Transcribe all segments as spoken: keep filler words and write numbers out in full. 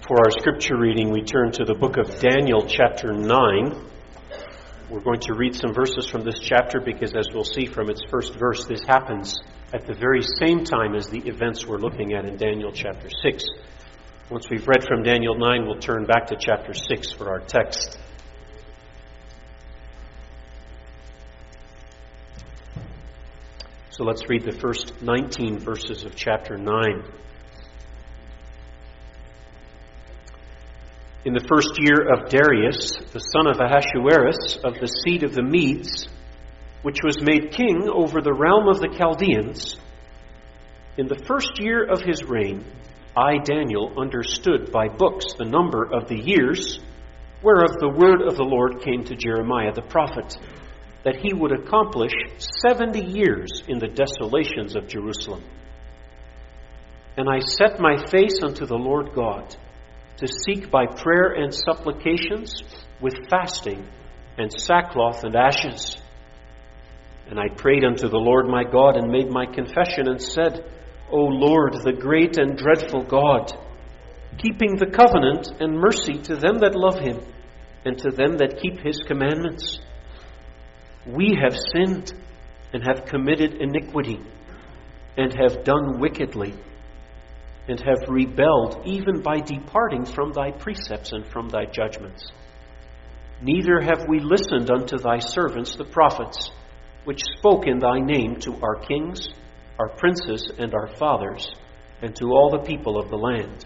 For our scripture reading, we turn to the book of Daniel, chapter nine. We're going to read some verses from this chapter because, as we'll see from its first verse, this happens at the very same time as the events we're looking at in Daniel chapter six. Once we've read from Daniel nine, we'll turn back to chapter six for our text. So let's read the first nineteen verses of chapter nine. In the first year of Darius, the son of Ahasuerus, of the seed of the Medes, which was made king over the realm of the Chaldeans, in the first year of his reign, I, Daniel, understood by books the number of the years whereof the word of the Lord came to Jeremiah the prophet, that he would accomplish seventy years in the desolations of Jerusalem. And I set my face unto the Lord God, to seek by prayer and supplications with fasting and sackcloth and ashes. And I prayed unto the Lord my God and made my confession and said, O Lord, the great and dreadful God, keeping the covenant and mercy to them that love him and to them that keep his commandments. We have sinned and have committed iniquity and have done wickedly, and have rebelled even by departing from thy precepts and from thy judgments. Neither have we listened unto thy servants the prophets, which spoke in thy name to our kings, our princes, and our fathers, and to all the people of the land.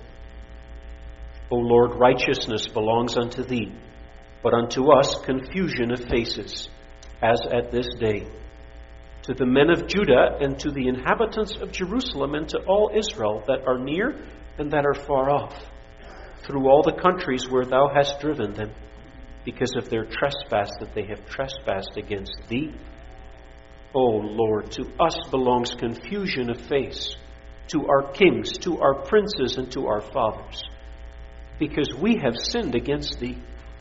O Lord, righteousness belongs unto thee, but unto us confusion of faces, as at this day. To the men of Judah and to the inhabitants of Jerusalem and to all Israel that are near and that are far off, through all the countries where thou hast driven them, because of their trespass that they have trespassed against thee. O Lord, to us belongs confusion of face, to our kings, to our princes, and to our fathers, because we have sinned against thee.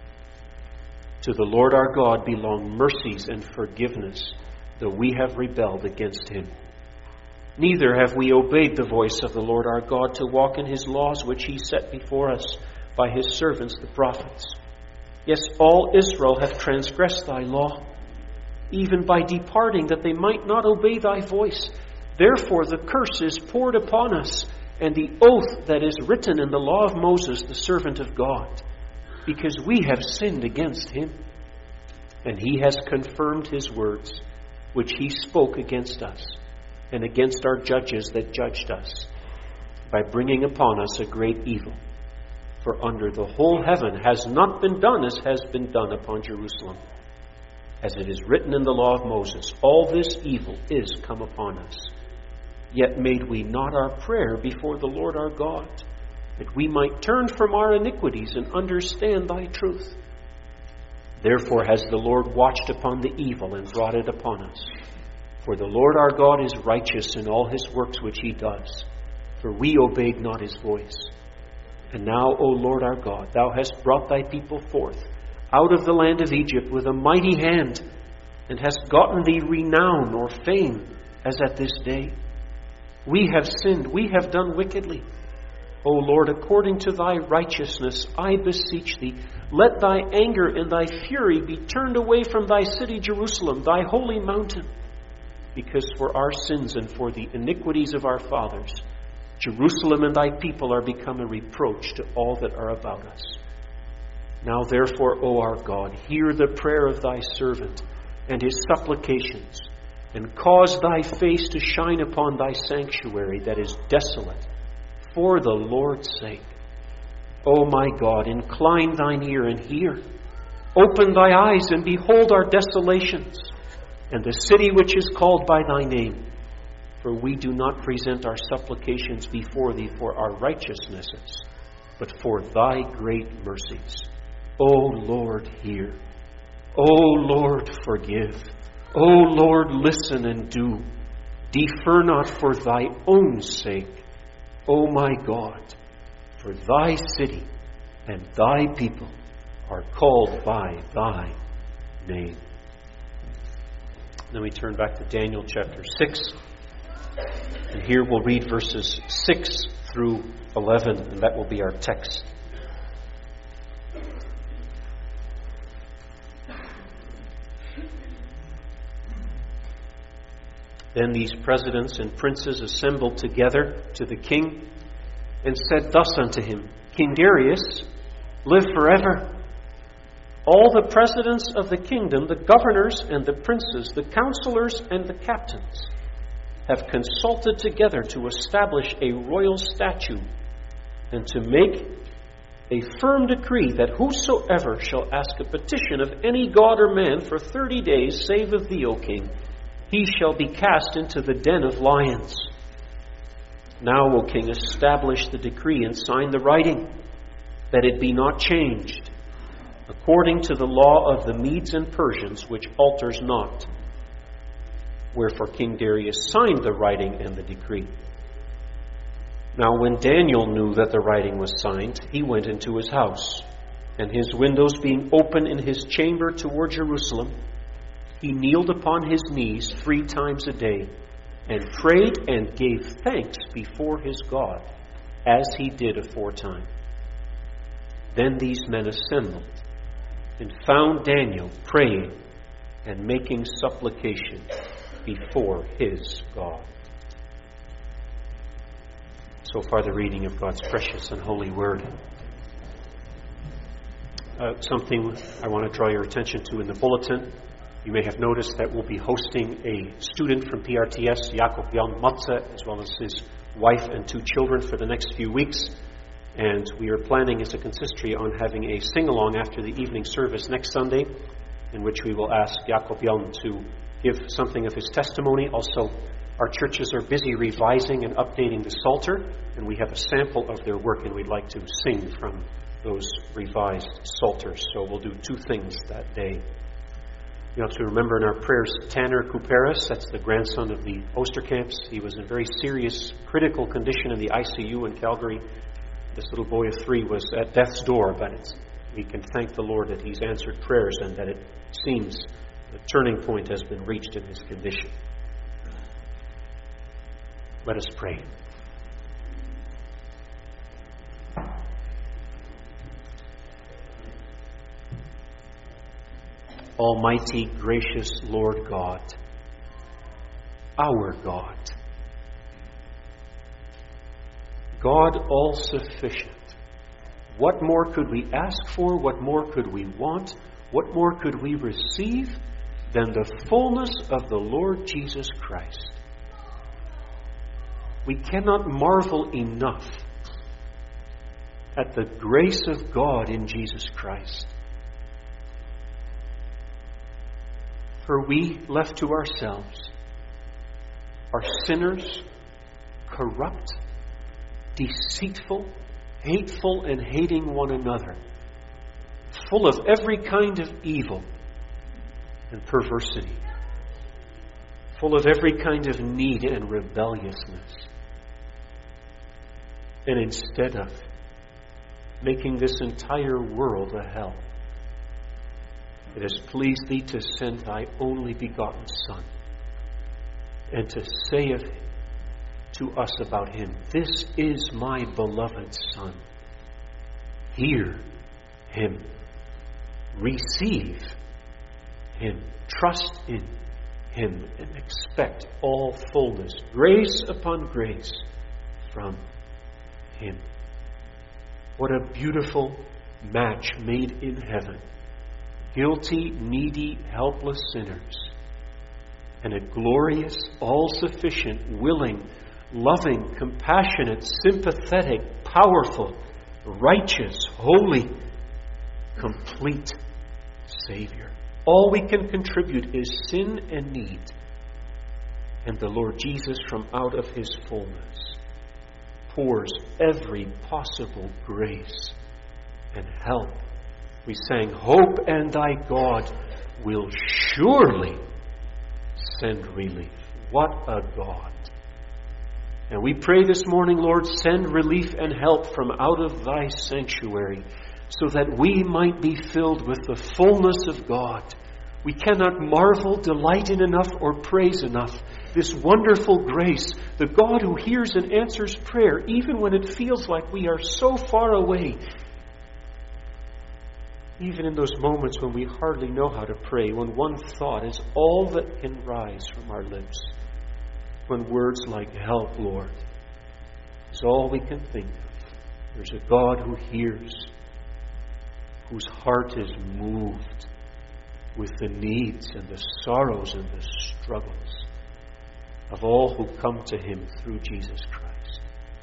To the Lord our God belong mercies and forgiveness, though we have rebelled against him. Neither have we obeyed the voice of the Lord our God to walk in his laws which he set before us by his servants the prophets. Yes, all Israel hath transgressed thy law, even by departing that they might not obey thy voice. Therefore the curse is poured upon us, and the oath that is written in the law of Moses the servant of God, because we have sinned against him. And he has confirmed his words, which he spoke against us, and against our judges that judged us, by bringing upon us a great evil. For under the whole heaven has not been done as has been done upon Jerusalem. As it is written in the law of Moses, all this evil is come upon us. Yet made we not our prayer before the Lord our God, that we might turn from our iniquities and understand thy truth. Therefore has the Lord watched upon the evil and brought it upon us. For the Lord our God is righteous in all his works which he does, for we obeyed not his voice. And now, O Lord our God, thou hast brought thy people forth out of the land of Egypt with a mighty hand, and hast gotten thee renown or fame, as at this day. We have sinned, we have done wickedly. O Lord, according to thy righteousness, I beseech thee, let thy anger and thy fury be turned away from thy city Jerusalem, thy holy mountain. Because for our sins and for the iniquities of our fathers, Jerusalem and thy people are become a reproach to all that are about us. Now therefore, O our God, hear the prayer of thy servant and his supplications, and cause thy face to shine upon thy sanctuary that is desolate, for the Lord's sake. O my God, incline thine ear and hear. Open thy eyes and behold our desolations, and the city which is called by thy name. For we do not present our supplications before thee for our righteousnesses, but for thy great mercies. O Lord, hear. O Lord, forgive. O Lord, listen and do. Defer not for thy own sake, O my God, for thy city and thy people are called by thy name. Then we turn back to Daniel chapter six. And here we'll read verses six through eleven, and that will be our text. Then these presidents and princes assembled together to the king and said thus unto him, King Darius, live forever. All the presidents of the kingdom, the governors and the princes, the counselors and the captains, have consulted together to establish a royal statute and to make a firm decree that whosoever shall ask a petition of any god or man for thirty days, save of thee, O king, he shall be cast into the den of lions. Now, O king, establish the decree and sign the writing, that it be not changed, according to the law of the Medes and Persians, which alters not. Wherefore King Darius signed the writing and the decree. Now when Daniel knew that the writing was signed, he went into his house, and his windows being open in his chamber toward Jerusalem, he kneeled upon his knees three times a day, and prayed and gave thanks before his God, as he did aforetime. Then these men assembled, and found Daniel praying and making supplication before his God. So far, the reading of God's precious and holy word. Uh, something I want to draw your attention to in the bulletin. You may have noticed that we'll be hosting a student from P R T S, Jakob Jan Matze, as well as his wife and two children for the next few weeks. And we are planning as a consistory on having a sing-along after the evening service next Sunday, in which we will ask Jakob Jan to give something of his testimony. Also, our churches are busy revising and updating the Psalter, and we have a sample of their work, and we'd like to sing from those revised Psalters. So we'll do two things that day. You have to remember in our prayers Tanner Couperis, that's the grandson of the Oosterkamps. He was in very serious, critical condition in the I C U in Calgary. This little boy of three was at death's door, but it's, we can thank the Lord that he's answered prayers and that it seems the turning point has been reached in his condition. Let us pray. Almighty, gracious Lord God, our God, God all-sufficient. What more could we ask for? What more could we want? What more could we receive than the fullness of the Lord Jesus Christ? We cannot marvel enough at the grace of God in Jesus Christ. For we, left to ourselves, are sinners, corrupt, deceitful, hateful, and hating one another, full of every kind of evil and perversity, full of every kind of need and rebelliousness. And instead of making this entire world a hell, it has pleased thee to send thy only begotten Son, and to say of to us about him, this is my beloved Son. Hear him. Receive him. Trust in him and expect all fullness, grace upon grace from him. What a beautiful match made in heaven. Guilty, needy, helpless sinners, and a glorious, all-sufficient, willing, loving, compassionate, sympathetic, powerful, righteous, holy, complete Savior. All we can contribute is sin and need. And the Lord Jesus, from out of his fullness, pours every possible grace and help. We sang, hope and thy God will surely send relief. What a God. And we pray this morning, Lord, send relief and help from out of thy sanctuary, so that we might be filled with the fullness of God. We cannot marvel, delight in enough, or praise enough this wonderful grace, the God who hears and answers prayer, even when it feels like we are so far away. Even in those moments when we hardly know how to pray, when one thought is all that can rise from our lips. when words like help, Lord, is all we can think of. There's a God who hears, whose heart is moved with the needs and the sorrows and the struggles of all who come to Him through Jesus Christ.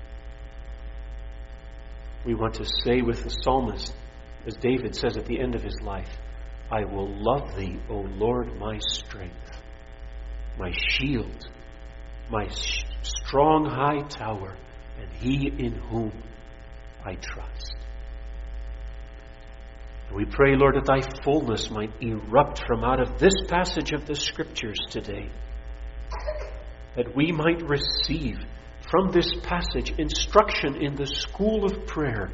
We want to say with the psalmist, as David says at the end of his life, I will love Thee, O Lord, my strength, my shield, my sh- strong high tower, and He in whom I trust. And we pray, Lord, that Thy fullness might erupt from out of this passage of the Scriptures today, that we might receive from this passage instruction in the school of prayer,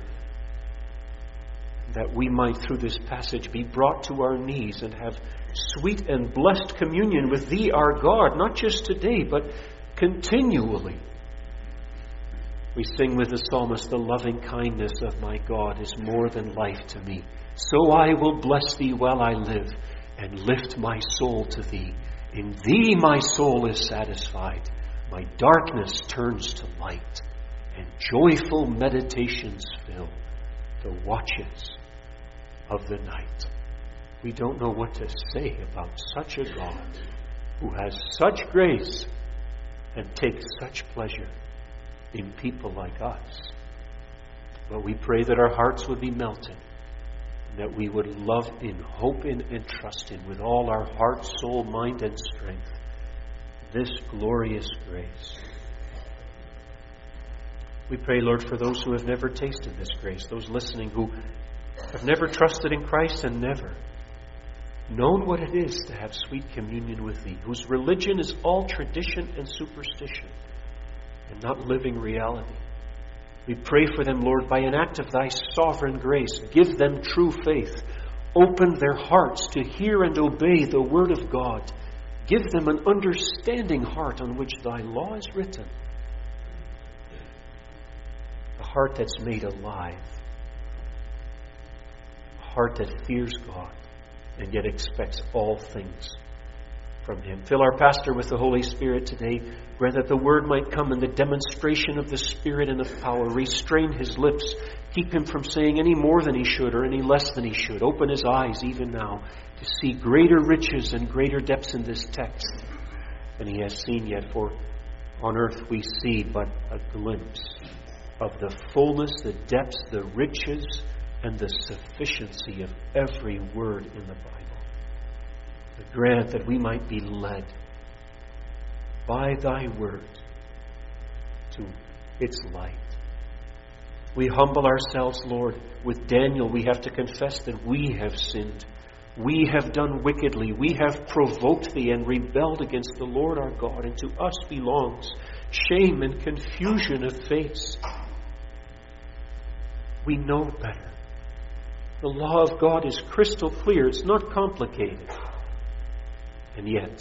that we might through this passage be brought to our knees and have sweet and blessed communion with Thee, our God, not just today, but continually. We sing with the psalmist, the loving kindness of my God is more than life to me. So I will bless Thee while I live and lift my soul to Thee. In Thee my soul is satisfied. My darkness turns to light, and joyful meditations fill the watches of the night. We don't know what to say about such a God who has such grace and takes such pleasure in people like us. But we pray that our hearts would be melted, and that we would love in, hope in, and trust in with all our heart, soul, mind, and strength this glorious grace. We pray, Lord, for those who have never tasted this grace, those listening who have never trusted in Christ and never known what it is to have sweet communion with Thee, whose religion is all tradition and superstition and not living reality. We pray for them, Lord, by an act of Thy sovereign grace. Give them true faith. Open their hearts to hear and obey the Word of God. Give them an understanding heart on which Thy law is written. A heart that's made alive. A heart that fears God and yet expects all things from Him. Fill our pastor with the Holy Spirit today. Grant that the Word might come in the demonstration of the Spirit and of power. Restrain his lips. Keep him from saying any more than he should or any less than he should. Open his eyes even now to see greater riches and greater depths in this text than he has seen yet. For on earth we see but a glimpse of the fullness, the depths, the riches, and the sufficiency of every word in the Bible. But grant that we might be led by Thy Word to its light. We humble ourselves, Lord. With Daniel, we have to confess that we have sinned. We have done wickedly. We have provoked Thee and rebelled against the Lord our God. And to us belongs shame and confusion of face. We know better. The law of God is crystal clear. It's not complicated. And yet,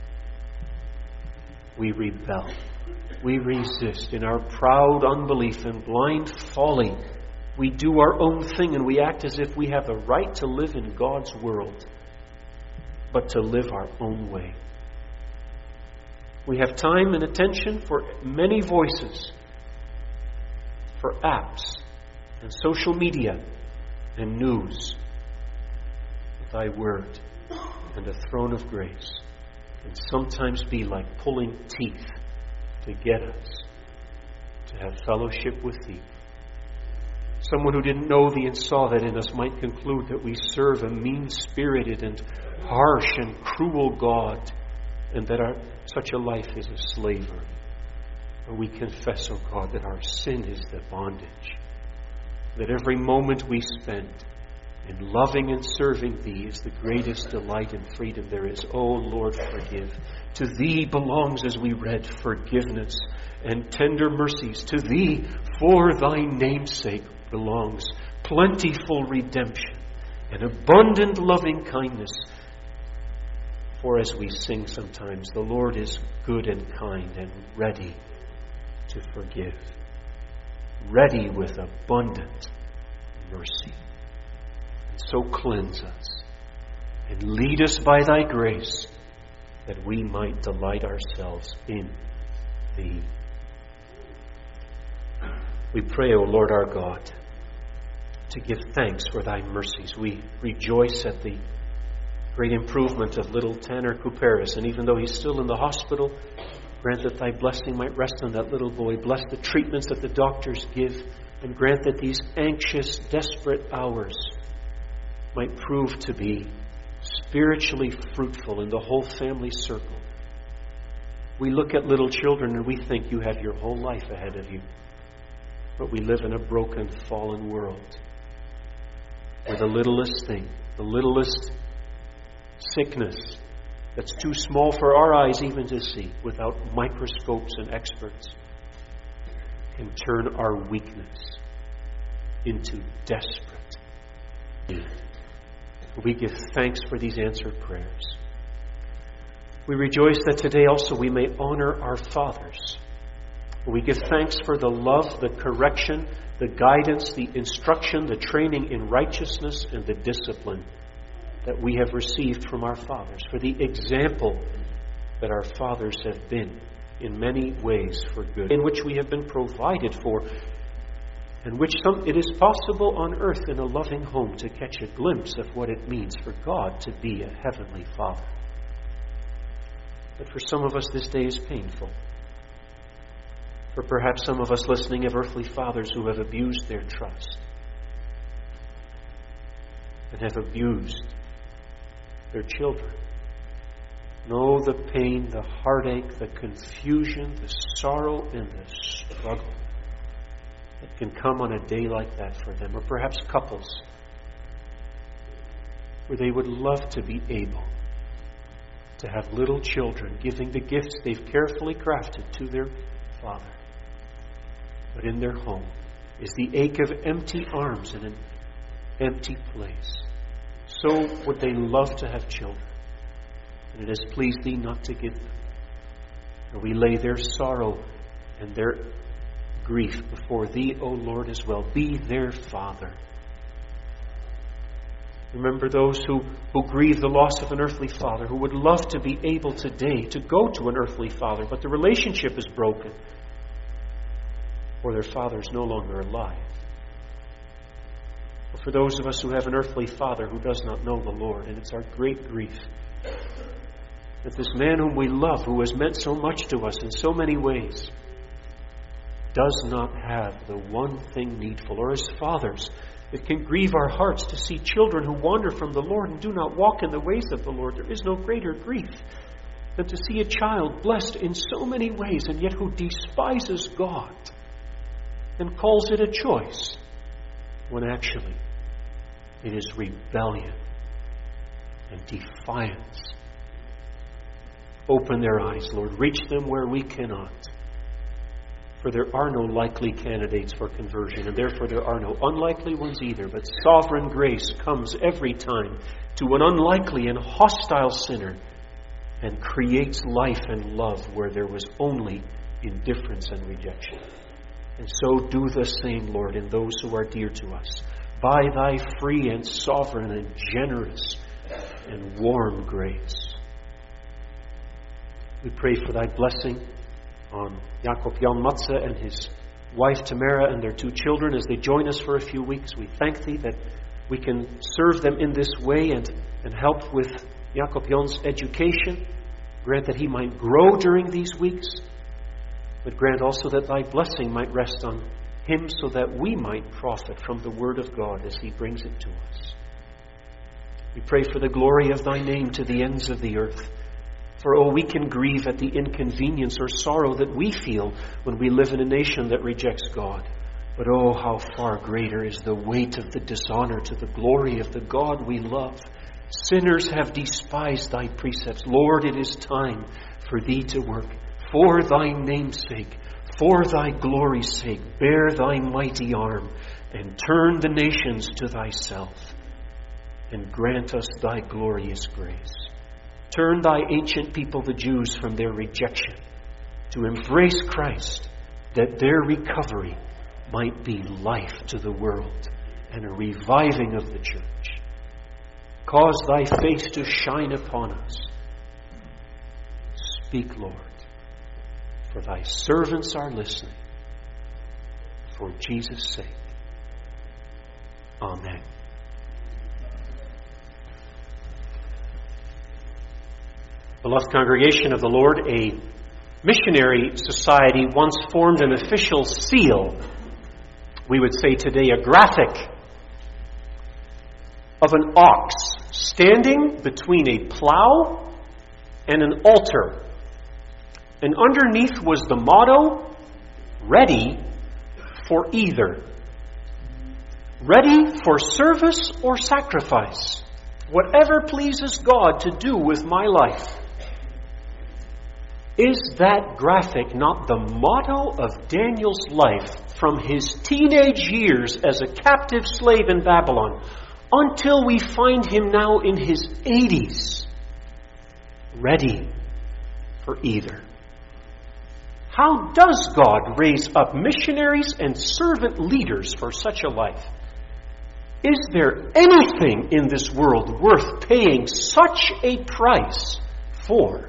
we rebel. We resist in our proud unbelief and blind folly. We do our own thing and we act as if we have a right to live in God's world, but to live our own way. We have time and attention for many voices, for apps and social media and news. But Thy Word and the throne of grace can sometimes be like pulling teeth to get us to have fellowship with Thee. Someone who didn't know Thee and saw that in us might conclude that we serve a mean-spirited and harsh and cruel God, and that our, such a life is a slavery. But we confess, O God, that our sin is the bondage, that every moment we spend in loving and serving Thee is the greatest delight and freedom there is. O Lord, forgive. To Thee belongs, as we read, forgiveness and tender mercies. To Thee, for Thy name's sake, belongs plentiful redemption and abundant loving kindness. For as we sing sometimes, the Lord is good and kind and ready to forgive, ready with abundant mercy. And so cleanse us and lead us by Thy grace, that we might delight ourselves in Thee. We pray, O Lord our God, to give thanks for Thy mercies. We rejoice at the great improvement of little Tanner Couperis, and even though he's still in the hospital, grant that Thy blessing might rest on that little boy. Bless the treatments that the doctors give, and grant that these anxious, desperate hours might prove to be spiritually fruitful in the whole family circle. We look at little children and we think you have your whole life ahead of you. But we live in a broken, fallen world where the littlest thing, the littlest sickness that's too small for our eyes even to see, without microscopes and experts, can turn our weakness into desperate need. We give thanks for these answered prayers. We rejoice that today also we may honor our fathers. We give thanks for the love, the correction, the guidance, the instruction, the training in righteousness, and the discipline that we have received from our fathers, for the example that our fathers have been in many ways for good, in which we have been provided for, and which some, it is possible on earth in a loving home to catch a glimpse of what it means for God to be a heavenly Father. But for some of us this day is painful. For perhaps some of us listening have earthly fathers who have abused their trust and have abused their children. Know the pain, the heartache, the confusion, the sorrow, and the struggle that can come on a day like that for them. Or perhaps couples where they would love to be able to have little children giving the gifts they've carefully crafted to their father. But in their home is the ache of empty arms in an empty place. So would they love to have children, and it has pleased Thee not to give them. And we lay their sorrow and their grief before Thee, O Lord, as well. Be their Father. Remember those who, who grieve the loss of an earthly father, who would love to be able today to go to an earthly father, but the relationship is broken, or their father is no longer alive. Or for those of us who have an earthly father who does not know the Lord, and it's our great grief that this man whom we love, who has meant so much to us in so many ways, does not have the one thing needful. Or as fathers, it can grieve our hearts to see children who wander from the Lord and do not walk in the ways of the Lord. There is no greater grief than to see a child blessed in so many ways, and yet who despises God and calls it a choice, when actually it is rebellion and defiance. Open their eyes, Lord. Reach them where we cannot. For there are no likely candidates for conversion, and therefore there are no unlikely ones either. But sovereign grace comes every time to an unlikely and hostile sinner and creates life and love where there was only indifference and rejection. And so do the same, Lord, in those who are dear to us, by Thy free and sovereign and generous and warm grace. We pray for Thy blessing on Jakob Jan Matze and his wife Tamara and their two children as they join us for a few weeks. We thank Thee that we can serve them in this way and, and help with Jakob Jan's education. Grant that he might grow during these weeks, but grant also that Thy blessing might rest on him so that we might profit from the Word of God as he brings it to us. We pray for the glory of Thy name to the ends of the earth. For, oh, we can grieve at the inconvenience or sorrow that we feel when we live in a nation that rejects God. But, oh, how far greater is the weight of the dishonor to the glory of the God we love. Sinners have despised Thy precepts. Lord, it is time for Thee to work. For Thy name's sake, for Thy glory's sake, bear Thy mighty arm and turn the nations to Thyself, and grant us Thy glorious grace. Turn Thy ancient people, the Jews, from their rejection to embrace Christ, that their recovery might be life to the world and a reviving of the church. Cause Thy face to shine upon us. Speak, Lord. for thy servants are listening. For Jesus' sake. Amen. Beloved congregation of the Lord, a missionary society once formed an official seal, we would say today a graphic, of an ox standing between a plow and an altar. And underneath was the motto, ready for either. Ready for service or sacrifice. Whatever pleases God to do with my life. Is that graphic not the motto of Daniel's life from his teenage years as a captive slave in Babylon until we find him now in his eighties? Ready for either. How does God raise up missionaries and servant leaders for such a life? Is there anything in this world worth paying such a price for?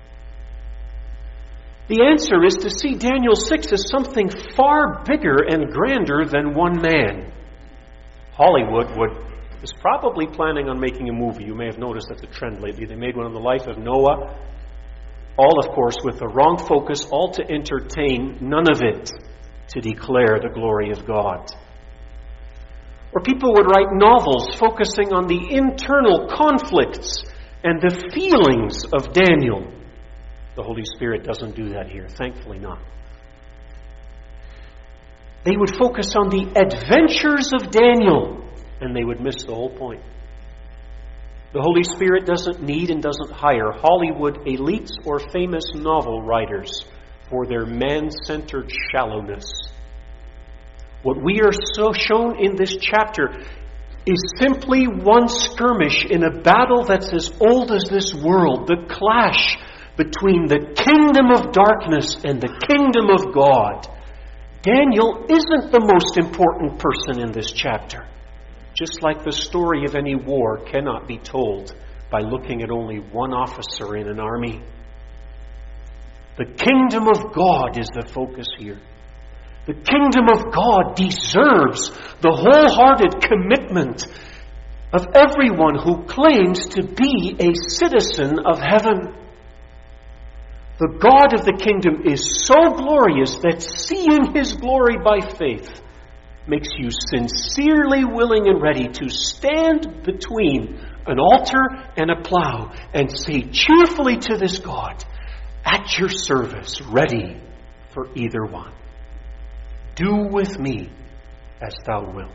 The answer is to see Daniel six as something far bigger and grander than one man. Hollywood would is probably planning on making a movie. You may have noticed that's a trend lately. They made one on the life of Noah. All, of course, with the wrong focus, all to entertain, none of it to declare the glory of God. Or people would write novels focusing on the internal conflicts and the feelings of Daniel. The Holy Spirit doesn't do that here, thankfully not. They would focus on the adventures of Daniel, and they would miss the whole point. The Holy Spirit doesn't need and doesn't hire Hollywood elites or famous novel writers for their man-centered shallowness. What we are so shown in this chapter is simply one skirmish in a battle that's as old as this world, the clash between the kingdom of darkness and the kingdom of God. Daniel isn't the most important person in this chapter. Just like the story of any war cannot be told by looking at only one officer in an army. The kingdom of God is the focus here. The kingdom of God deserves the wholehearted commitment of everyone who claims to be a citizen of heaven. The God of the kingdom is so glorious that seeing His glory by faith makes you sincerely willing and ready to stand between an altar and a plow and say cheerfully to this God, at your service, ready for either one. Do with me as thou wilt.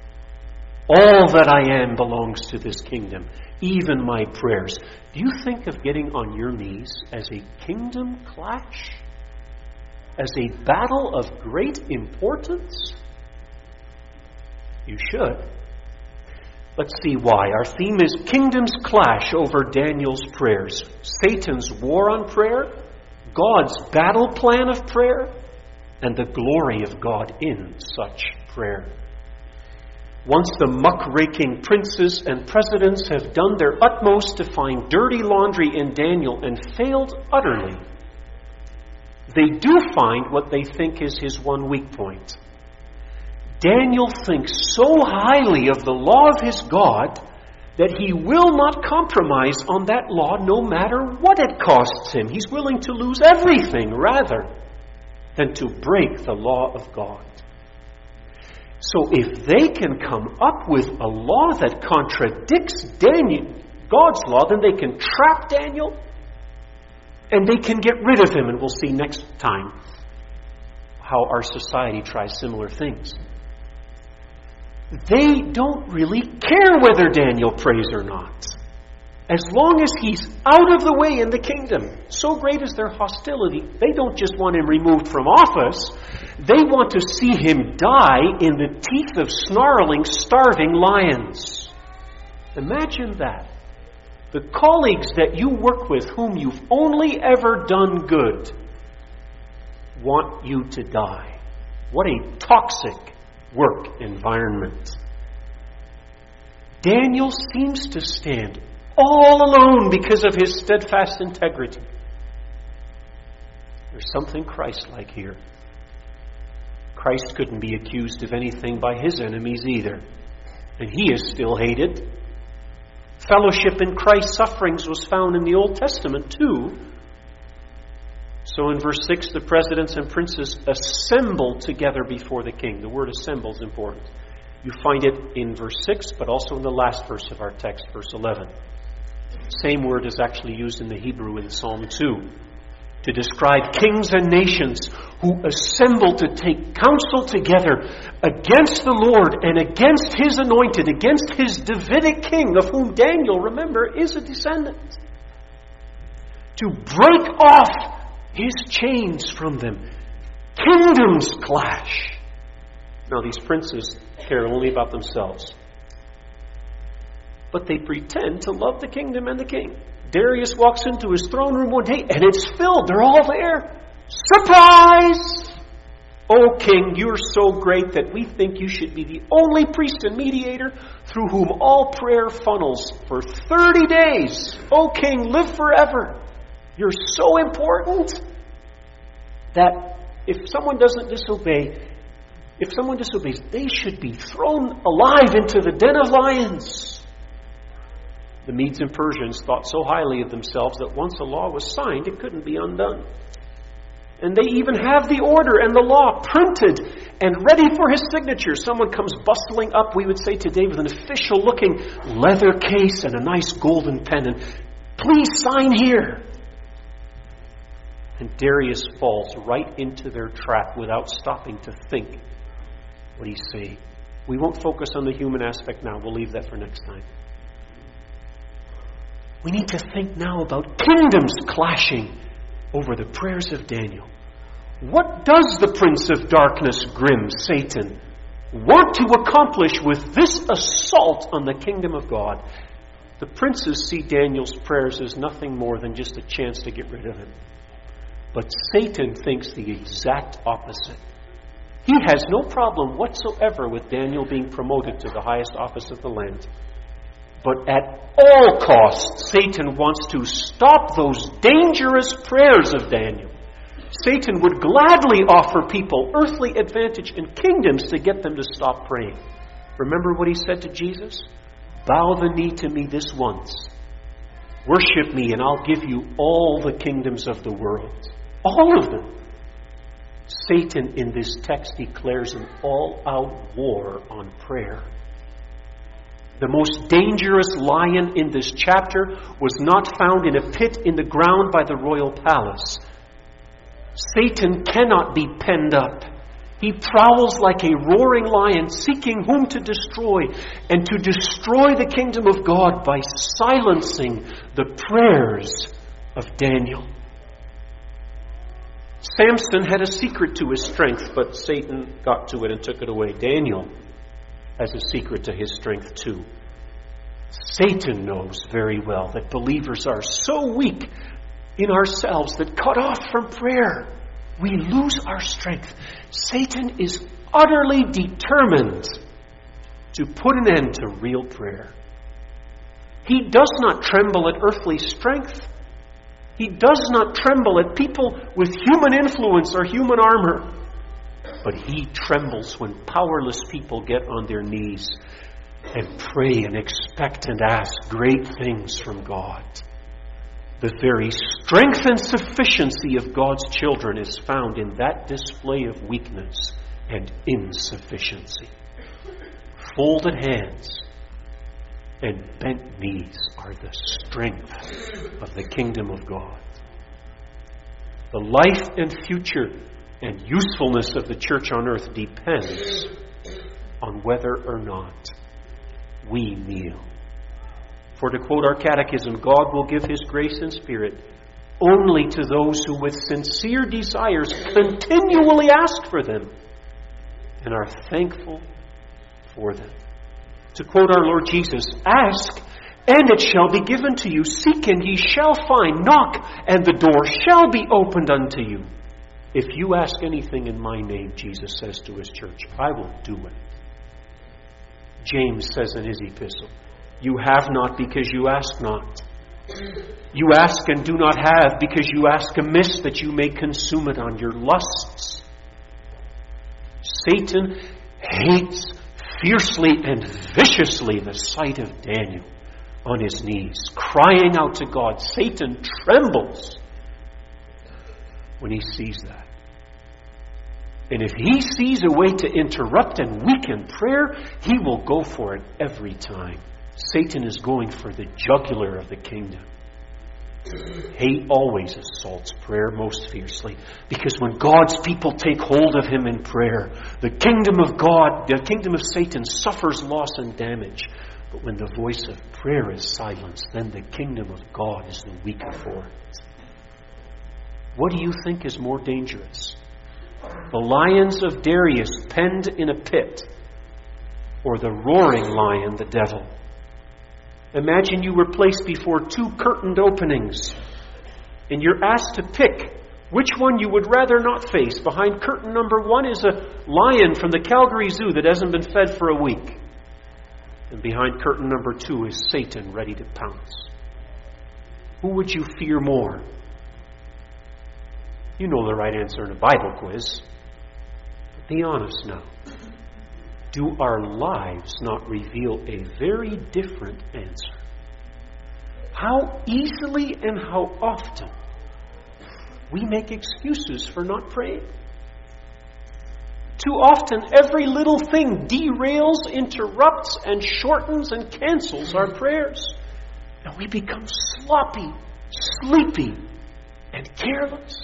All that I am belongs to this kingdom, even my prayers. Do you think of getting on your knees as a kingdom clash? As a battle of great importance? You should. Let's see why. Our theme is kingdoms clash over Daniel's prayers. Satan's war on prayer, God's battle plan of prayer, and the glory of God in such prayer. Once the muck-raking princes and presidents have done their utmost to find dirty laundry in Daniel and failed utterly, they do find what they think is his one weak point. Daniel thinks so highly of the law of his God that he will not compromise on that law no matter what it costs him. He's willing to lose everything rather than to break the law of God. So if they can come up with a law that contradicts Daniel, God's law, then they can trap Daniel and they can get rid of him. And we'll see next time how our society tries similar things. They don't really care whether Daniel prays or not, as long as he's out of the way in the kingdom. So great is their hostility, they don't just want him removed from office. They want to see him die in the teeth of snarling, starving lions. Imagine that. The colleagues that you work with, whom you've only ever done good, want you to die. What a toxic work environment. Daniel seems to stand all alone because of his steadfast integrity. There's something Christ-like here. Christ couldn't be accused of anything by his enemies either. And he is still hated. Fellowship in Christ's sufferings was found in the Old Testament too. So in verse six, the presidents and princes assembled together before the king. The word assemble is important. You find it in verse six, but also in the last verse of our text, verse eleven. Same word is actually used in the Hebrew in Psalm two to describe kings and nations who assemble to take counsel together against the Lord and against his anointed, against his Davidic king, of whom Daniel, remember, is a descendant. To break off his chains from them. Kingdoms clash. Now these princes care only about themselves. But they pretend to love the kingdom and the king. Darius walks into his throne room one day and it's filled. They're all there. Surprise! O king, you're so great that we think you should be the only priest and mediator through whom all prayer funnels for thirty days. O king, live forever. You're so important that if someone doesn't disobey, if someone disobeys, they should be thrown alive into the den of lions. The Medes and Persians thought so highly of themselves that once a law was signed, it couldn't be undone. And they even have the order and the law printed and ready for his signature. Someone comes bustling up, we would say today, with an official-looking leather case and a nice golden pen, and please sign here. And Darius falls right into their trap without stopping to think what he's saying. We won't focus on the human aspect now. We'll leave that for next time. We need to think now about kingdoms clashing over the prayers of Daniel. What does the prince of darkness, grim Satan, want to accomplish with this assault on the kingdom of God? The princes see Daniel's prayers as nothing more than just a chance to get rid of him. But Satan thinks the exact opposite. He has no problem whatsoever with Daniel being promoted to the highest office of the land. But at all costs, Satan wants to stop those dangerous prayers of Daniel. Satan would gladly offer people earthly advantage and kingdoms to get them to stop praying. Remember what he said to Jesus? Bow the knee to me this once. Worship me and I'll give you all the kingdoms of the world. All of them. Satan in this text declares an all-out war on prayer. The most dangerous lion in this chapter was not found in a pit in the ground by the royal palace. Satan cannot be penned up. He prowls like a roaring lion, seeking whom to destroy, and to destroy the kingdom of God by silencing the prayers of Daniel. Samson had a secret to his strength, but Satan got to it and took it away. Daniel has a secret to his strength too. Satan knows very well that believers are so weak in ourselves that cut off from prayer, we lose our strength. Satan is utterly determined to put an end to real prayer. He does not tremble at earthly strength. He does not tremble at people with human influence or human armor. But he trembles when powerless people get on their knees and pray and expect and ask great things from God. The very strength and sufficiency of God's children is found in that display of weakness and insufficiency. Folded hands and bent knees are the strength of the kingdom of God. The life and future and usefulness of the church on earth depends on whether or not we kneel. For to quote our catechism, God will give His grace and Spirit only to those who with sincere desires continually ask for them and are thankful for them. To quote our Lord Jesus, ask and it shall be given to you. Seek and ye shall find. Knock and the door shall be opened unto you. If you ask anything in my name, Jesus says to His church, I will do it. James says in his epistle, you have not because you ask not. You ask and do not have because you ask amiss that you may consume it on your lusts. Satan hates fiercely and viciously the sight of Daniel on his knees, crying out to God. Satan trembles when he sees that. And if he sees a way to interrupt and weaken prayer, he will go for it every time. Satan is going for the jugular of the kingdom. Hate always assaults prayer most fiercely, because when God's people take hold of him in prayer, the kingdom of God, the kingdom of Satan suffers loss and damage. But when the voice of prayer is silenced, then the kingdom of God is the weaker for it. What do you think is more dangerous? The lions of Darius penned in a pit, or the roaring lion, the devil? Imagine you were placed before two curtained openings, and you're asked to pick which one you would rather not face. Behind curtain number one is a lion from the Calgary Zoo that hasn't been fed for a week. And behind curtain number two is Satan ready to pounce. Who would you fear more? You know the right answer in a Bible quiz. But be honest now. Do our lives not reveal a very different answer? How easily and how often we make excuses for not praying. Too often, every little thing derails, interrupts, and shortens and cancels our prayers. And we become sloppy, sleepy, and careless.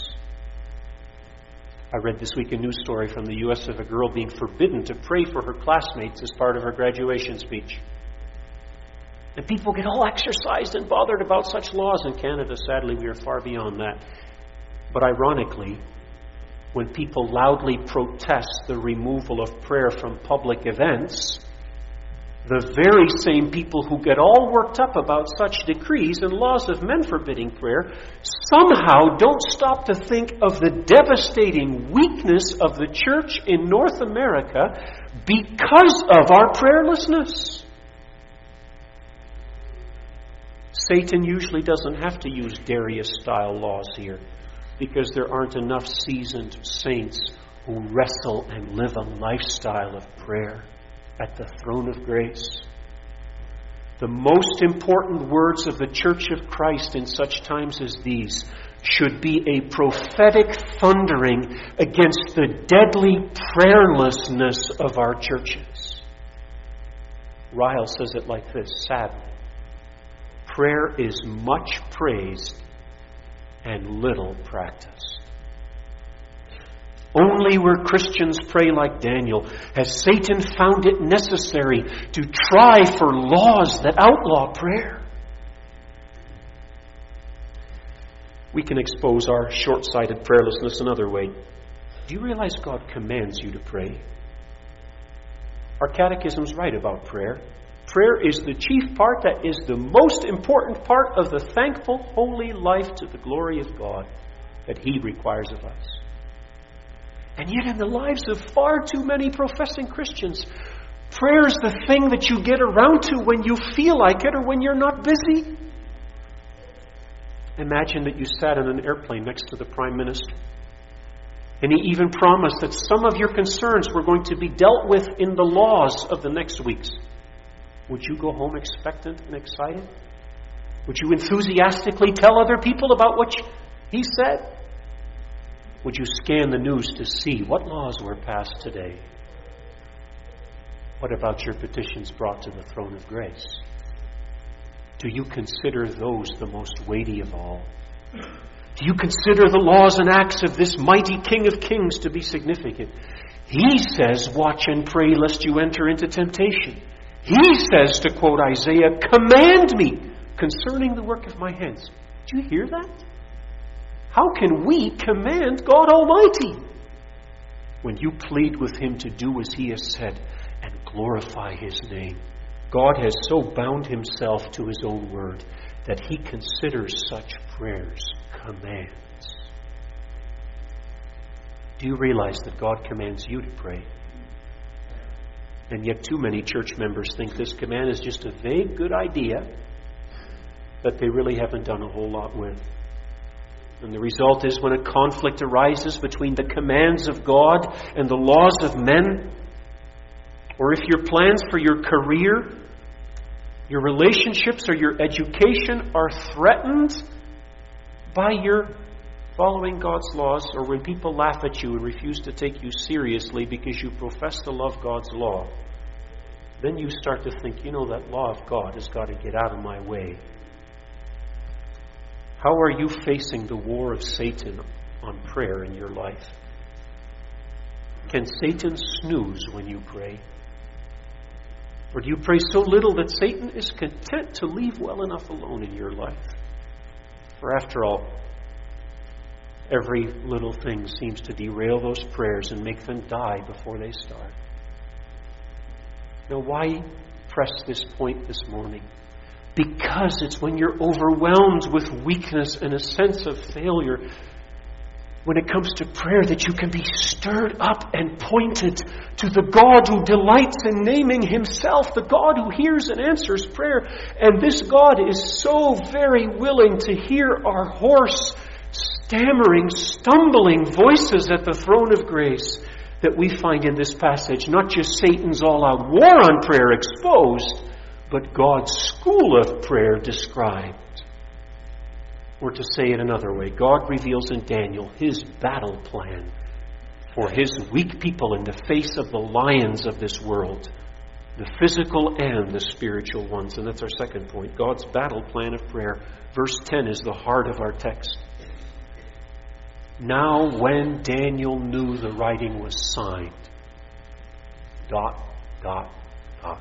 I read this week a news story from the U S of a girl being forbidden to pray for her classmates as part of her graduation speech. And people get all exercised and bothered about such laws in Canada. Sadly, we are far beyond that. But ironically, when people loudly protest the removal of prayer from public events, the very same people who get all worked up about such decrees and laws of men forbidding prayer somehow don't stop to think of the devastating weakness of the church in North America because of our prayerlessness. Satan usually doesn't have to use Darius-style laws here, because there aren't enough seasoned saints who wrestle and live a lifestyle of prayer at the throne of grace. The most important words of the Church of Christ in such times as these should be a prophetic thundering against the deadly prayerlessness of our churches. Ryle says it like this, sadly. Prayer is much praised and little practiced. Only where Christians pray like Daniel has Satan found it necessary to try for laws that outlaw prayer. We can expose our short-sighted prayerlessness another way. Do you realize God commands you to pray? Our catechism's right about prayer. Prayer is the chief part, that is the most important part of the thankful, holy life to the glory of God that He requires of us. And yet in the lives of far too many professing Christians, prayer is the thing that you get around to when you feel like it or when you're not busy. Imagine that you sat in an airplane next to the Prime Minister, and he even promised that some of your concerns were going to be dealt with in the laws of the next weeks. Would you go home expectant and excited? Would you enthusiastically tell other people about what he said? Would you scan the news to see what laws were passed today? What about your petitions brought to the throne of grace? Do you consider those the most weighty of all? Do you consider the laws and acts of this mighty King of Kings to be significant? He says, watch and pray lest you enter into temptation. He says, to quote Isaiah, command me concerning the work of my hands. Do you hear that? How can we command God Almighty when you plead with Him to do as He has said and glorify His name? God has so bound Himself to His own word that He considers such prayers commands. Do you realize that God commands you to pray? And yet too many church members think this command is just a vague good idea that they really haven't done a whole lot with. And the result is when a conflict arises between the commands of God and the laws of men, or if your plans for your career, your relationships, or your education are threatened by your following God's laws, or when people laugh at you and refuse to take you seriously because you profess to love God's law, then you start to think, you know, that law of God has got to get out of my way. How are you facing the war of Satan on prayer in your life? Can Satan snooze when you pray? Or do you pray so little that Satan is content to leave well enough alone in your life? For after all, every little thing seems to derail those prayers and make them die before they start. Now, why press this point this morning? Because it's when you're overwhelmed with weakness and a sense of failure, when it comes to prayer, that you can be stirred up and pointed to the God who delights in naming Himself, the God who hears and answers prayer. And this God is so very willing to hear our hoarse, stammering, stumbling voices at the throne of grace that we find in this passage. Not just Satan's all-out war on prayer exposed, but God's school of prayer described. Or to say it another way, God reveals in Daniel His battle plan for His weak people in the face of the lions of this world, the physical and the spiritual ones. And that's our second point, God's battle plan of prayer. Verse ten is the heart of our text. Now when Daniel knew the writing was signed, dot, dot, dot.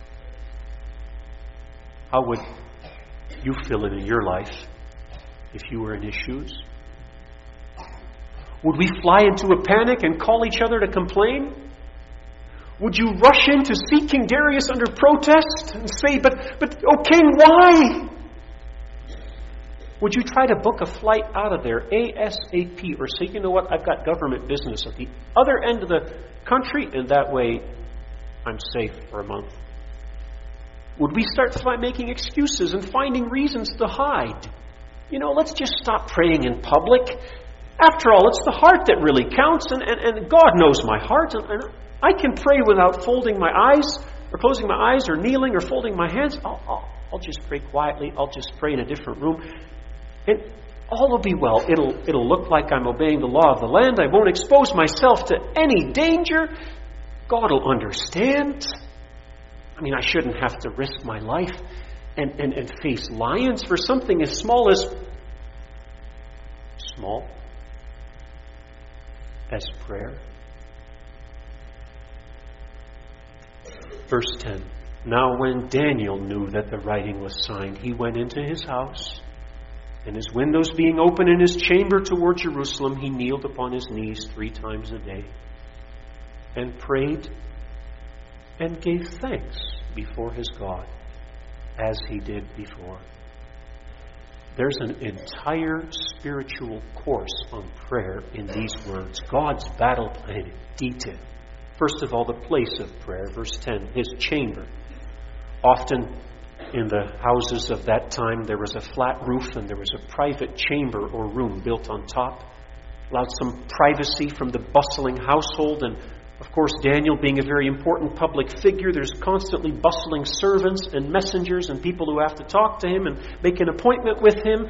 How would you fill it in your life if you were in His shoes? Would we fly into a panic and call each other to complain? Would you rush in to see King Darius under protest and say, but, but, oh King, why? Would you try to book a flight out of there ASAP, or say, you know what, I've got government business at the other end of the country, and that way I'm safe for a month? Would we start making excuses and finding reasons to hide? You know, let's just stop praying in public. After all, it's the heart that really counts, and, and, and God knows my heart. And, and I can pray without folding my eyes, or closing my eyes, or kneeling, or folding my hands. I'll, I'll, I'll just pray quietly. I'll just pray in a different room. And all will be well. It'll, it'll look like I'm obeying the law of the land. I won't expose myself to any danger. God will understand. I mean, I shouldn't have to risk my life and, and, and face lions for something as small as small as prayer. Verse ten. Now when Daniel knew that the writing was signed, he went into his house, and his windows being open in his chamber toward Jerusalem, he kneeled upon his knees three times a day, and prayed and gave thanks before his God, as he did before. There's an entire spiritual course on prayer in these words. God's battle plan in detail. First of all, the place of prayer. Verse ten, his chamber. Often in the houses of that time, there was a flat roof and there was a private chamber or room built on top. Allowed some privacy from the bustling household. And of course, Daniel being a very important public figure, there's constantly bustling servants and messengers and people who have to talk to him and make an appointment with him.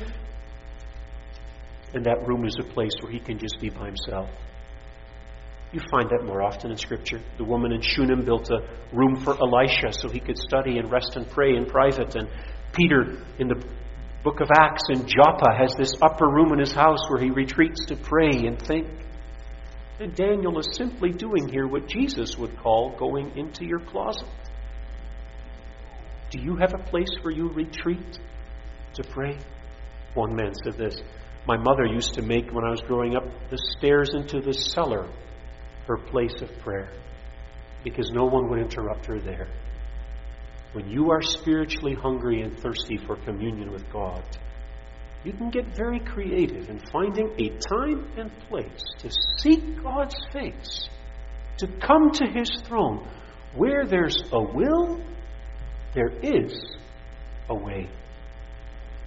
And that room is a place where he can just be by himself. You find that more often in Scripture. The woman in Shunem built a room for Elisha so he could study and rest and pray in private. And Peter, in the book of Acts in Joppa, has this upper room in his house where he retreats to pray and think. And Daniel is simply doing here what Jesus would call going into your closet. Do you have a place where you retreat to pray? One man said this: my mother used to make, when I was growing up, the stairs into the cellar her place of prayer, because no one would interrupt her there. When you are spiritually hungry and thirsty for communion with God, you can get very creative in finding a time and place to seek God's face, to come to His throne. Where there's a will, there is a way.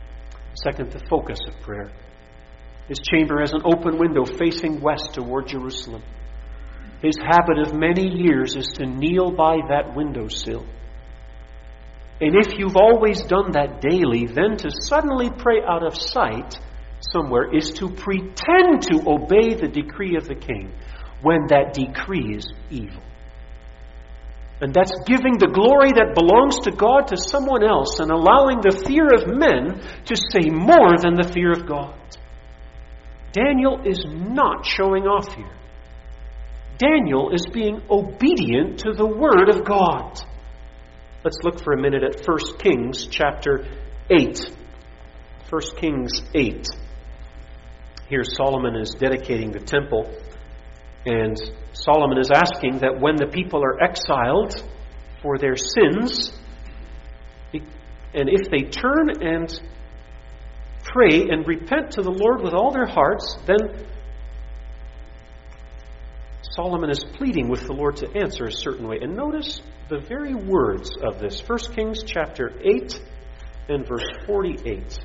Second, the focus of prayer. His chamber has an open window facing west toward Jerusalem. His habit of many years is to kneel by that windowsill. And if you've always done that daily, then to suddenly pray out of sight somewhere is to pretend to obey the decree of the king when that decree is evil. And that's giving the glory that belongs to God to someone else and allowing the fear of men to say more than the fear of God. Daniel is not showing off here. Daniel is being obedient to the Word of God. Let's look for a minute at First Kings chapter eight. First Kings eight. Here Solomon is dedicating the temple, and Solomon is asking that when the people are exiled for their sins, and if they turn and pray and repent to the Lord with all their hearts, then Solomon is pleading with the Lord to answer a certain way. And notice the very words of this. First Kings chapter eight and verse forty-eight.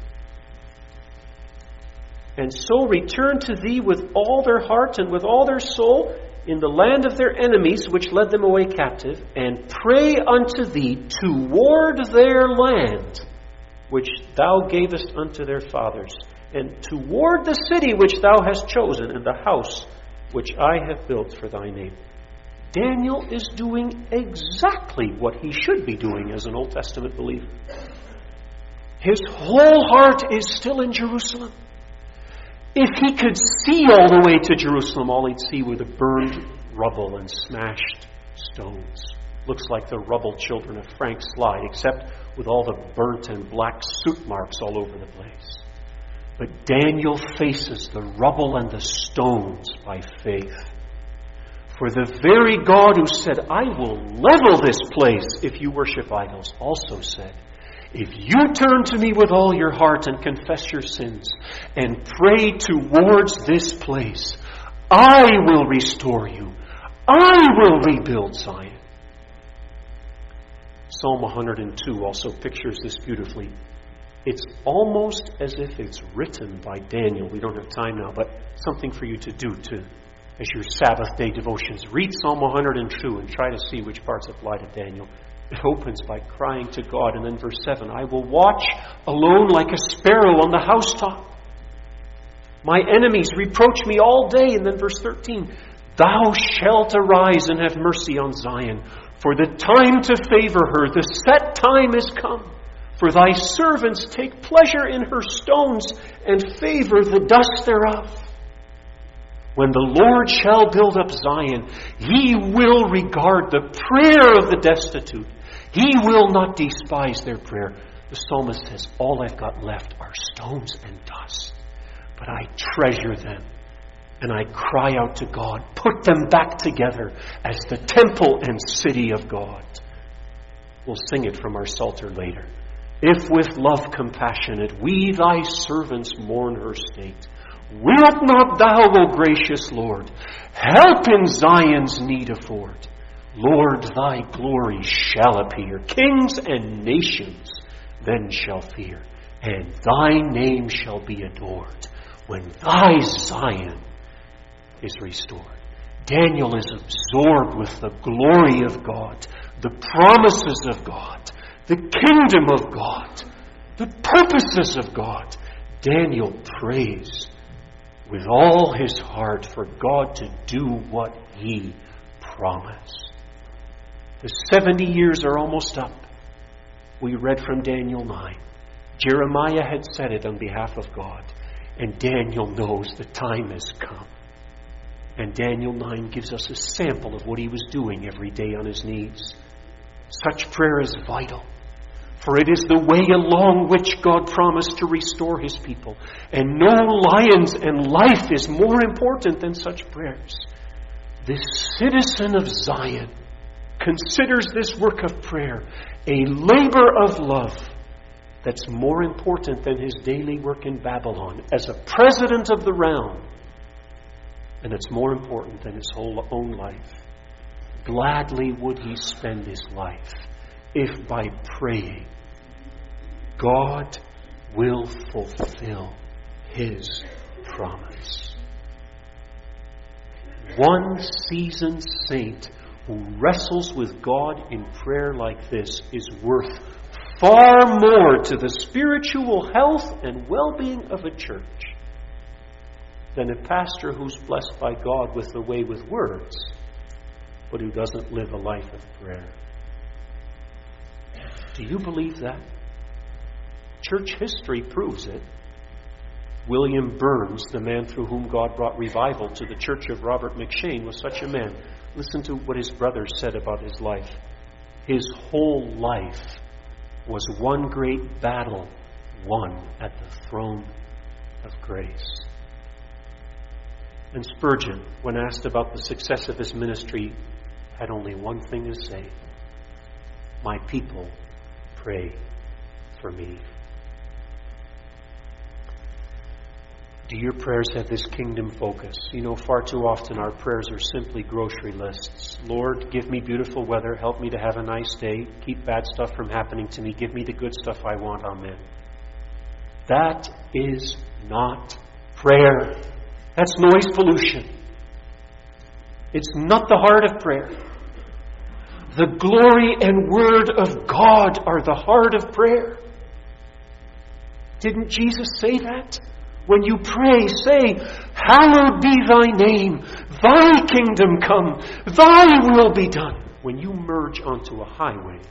And so return to thee with all their heart and with all their soul in the land of their enemies, which led them away captive, and pray unto thee toward their land, which thou gavest unto their fathers, and toward the city which thou hast chosen, and the house which I have built for thy name. Daniel is doing exactly what he should be doing as an Old Testament believer. His whole heart is still in Jerusalem. If he could see all the way to Jerusalem, all he'd see were the burned rubble and smashed stones. Looks like the rubble children of Frank Slide, except with all the burnt and black soot marks all over the place. But Daniel faces the rubble and the stones by faith. For the very God who said, I will level this place if you worship idols, also said, if you turn to me with all your heart and confess your sins and pray towards this place, I will restore you. I will rebuild Zion. Psalm one hundred two also pictures this beautifully. It's almost as if it's written by Daniel. We don't have time now, but something for you to do to, as your Sabbath day devotions. Read Psalm one hundred two and try to see which parts apply to Daniel. It opens by crying to God, and then verse seven, I will watch alone like a sparrow on the housetop. My enemies reproach me all day. And then verse thirteen, thou shalt arise and have mercy on Zion, for the time to favor her, the set time is come. For thy servants take pleasure in her stones and favor the dust thereof. When the Lord shall build up Zion, he will regard the prayer of the destitute. He will not despise their prayer. The psalmist says, all I've got left are stones and dust. But I treasure them. And I cry out to God, put them back together as the temple and city of God. We'll sing it from our Psalter later. If with love compassionate we thy servants mourn her state, wilt not thou, O gracious Lord, help in Zion's need afford? Lord, thy glory shall appear. Kings and nations then shall fear, and thy name shall be adored when thy Zion is restored. Daniel is absorbed with the glory of God, the promises of God, the kingdom of God, the purposes of God. Daniel prays with all his heart for God to do what he promised. The seventy years are almost up. We read from Daniel nine. Jeremiah had said it on behalf of God, and Daniel knows the time has come. And Daniel nine gives us a sample of what he was doing every day on his knees. Such prayer is vital, for it is the way along which God promised to restore his people. And no lions and life is more important than such prayers. This citizen of Zion considers this work of prayer a labor of love that's more important than his daily work in Babylon as a president of the realm. And it's more important than his whole own life. Gladly would he spend his life if by praying God will fulfill His promise. One seasoned saint who wrestles with God in prayer like this is worth far more to the spiritual health and well-being of a church than a pastor who's blessed by God with the way with words, but who doesn't live a life of prayer. Do you believe that? Church history proves it. William Burns, the man through whom God brought revival to the church of Robert McShane, was such a man. Listen to what his brothers said about his life. His whole life was one great battle won at the throne of grace. And Spurgeon, when asked about the success of his ministry, had only one thing to say: my people pray for me. Do your prayers have this kingdom focus? You know, far too often our prayers are simply grocery lists. Lord, give me beautiful weather. Help me to have a nice day. Keep bad stuff from happening to me. Give me the good stuff I want. Amen. That is not prayer. That's noise pollution. It's not the heart of prayer. The glory and word of God are the heart of prayer. Didn't Jesus say that? When you pray, say, hallowed be thy name, thy kingdom come, thy will be done. When you merge onto a highway,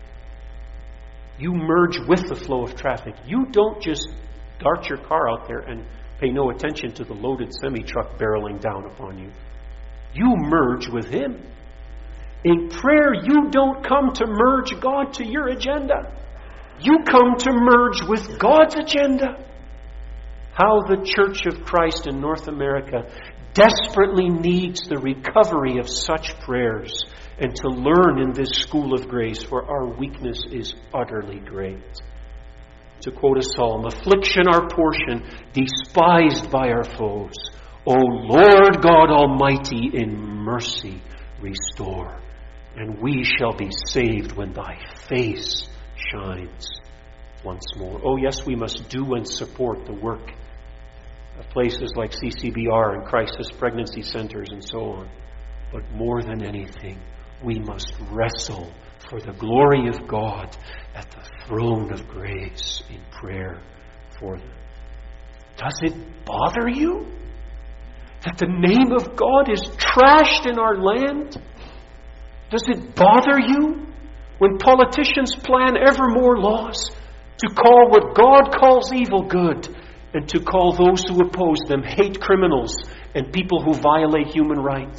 you merge with the flow of traffic. You don't just dart your car out there and pay no attention to the loaded semi-truck barreling down upon you. You merge with Him. In prayer, you don't come to merge God to your agenda. You come to merge with God's agenda. How the Church of Christ in North America desperately needs the recovery of such prayers, and to learn in this school of grace, for our weakness is utterly great. To quote a psalm, affliction our portion, despised by our foes. O Lord God Almighty, in mercy restore, and we shall be saved when thy face shines once more. Oh yes, we must do and support the work of places like C C B R and crisis pregnancy centers and so on. But more than anything, we must wrestle for the glory of God at the throne of grace in prayer for them. Does it bother you that the name of God is trashed in our land? Does it bother you when politicians plan ever more laws to call what God calls evil good, and to call those who oppose them hate criminals and people who violate human rights?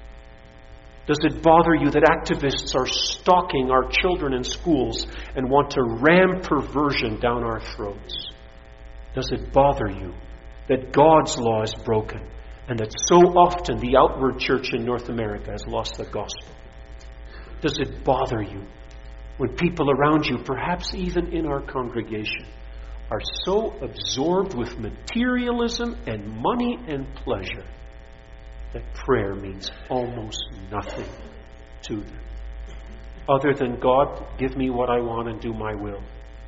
Does it bother you that activists are stalking our children in schools and want to ram perversion down our throats? Does it bother you that God's law is broken and that so often the outward church in North America has lost the gospel? Does it bother you when people around you, perhaps even in our congregation, are so absorbed with materialism and money and pleasure that prayer means almost nothing to them, other than, God, give me what I want and do my will?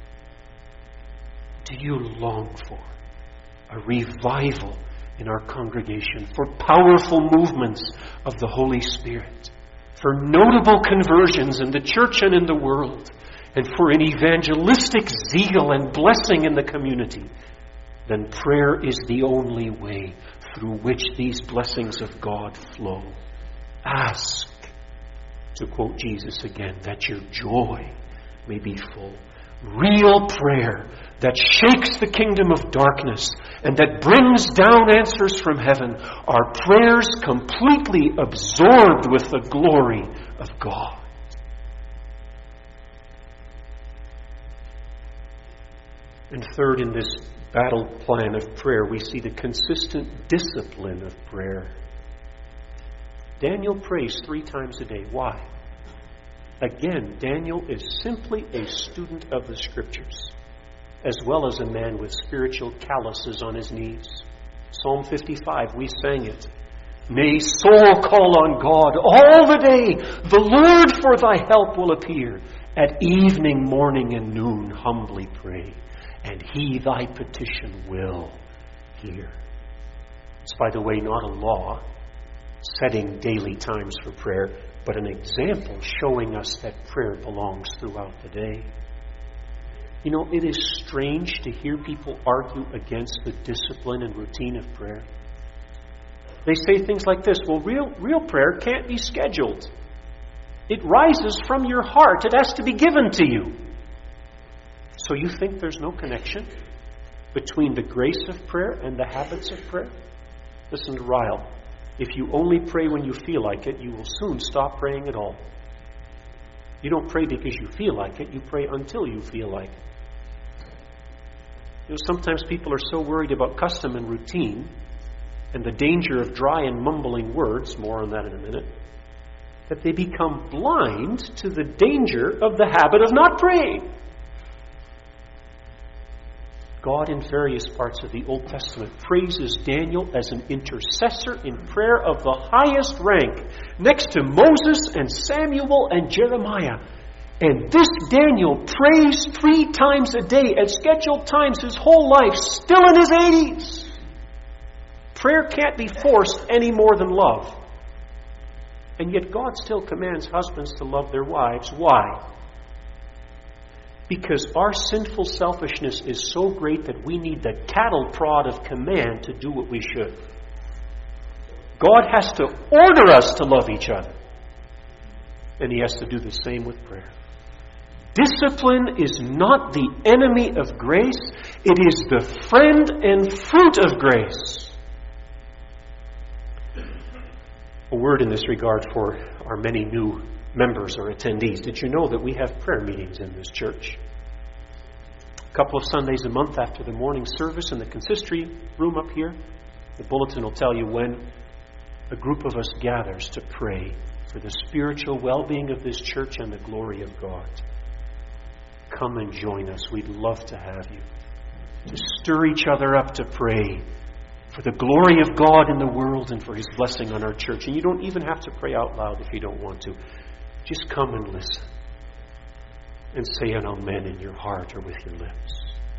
Do you long for a revival in our congregation, for powerful movements of the Holy Spirit, for notable conversions in the church and in the world, and for an evangelistic zeal and blessing in the community? Then prayer is the only way through which these blessings of God flow. Ask, to quote Jesus again, that your joy may be full. Real prayer that shakes the kingdom of darkness and that brings down answers from heaven are prayers completely absorbed with the glory of God. And third, in this battle plan of prayer, we see the consistent discipline of prayer. Daniel prays three times a day. Why? Again, Daniel is simply a student of the Scriptures, as well as a man with spiritual calluses on his knees. Psalm fifty-five, we sang it. May soul call on God all the day. The Lord for thy help will appear. At evening, morning, and noon, humbly pray. and He thy petition will hear. It's, by the way, not a law setting daily times for prayer, but an example showing us that prayer belongs throughout the day. You know, it is strange to hear people argue against the discipline and routine of prayer. They say things like this: well, real, real prayer can't be scheduled. It rises from your heart. It has to be given to you. So you think there's no connection between the grace of prayer and the habits of prayer? Listen to Ryle. If you only pray when you feel like it, you will soon stop praying at all. You don't pray because you feel like it. You pray until you feel like it. You know, sometimes people are so worried about custom and routine and the danger of dry and mumbling words, more on that in a minute, that they become blind to the danger of the habit of not praying. God in various parts of the Old Testament praises Daniel as an intercessor in prayer of the highest rank, next to Moses and Samuel and Jeremiah. And this Daniel prays three times a day at scheduled times his whole life, still in his eighties. Prayer can't be forced any more than love. And yet God still commands husbands to love their wives. Why? Because our sinful selfishness is so great that we need the cattle prod of command to do what we should. God has to order us to love each other. And He has to do the same with prayer. Discipline is not the enemy of grace. It is the friend and fruit of grace. A word in this regard for our many new members or attendees. Did you know that we have prayer meetings in this church? A couple of Sundays a month after the morning service in the consistory room up here, the bulletin will tell you when a group of us gathers to pray for the spiritual well-being of this church and the glory of God. Come and join us. We'd love to have you. To stir each other up to pray for the glory of God in the world and for His blessing on our church. And you don't even have to pray out loud if you don't want to. Just come and listen. And say an amen in your heart or with your lips.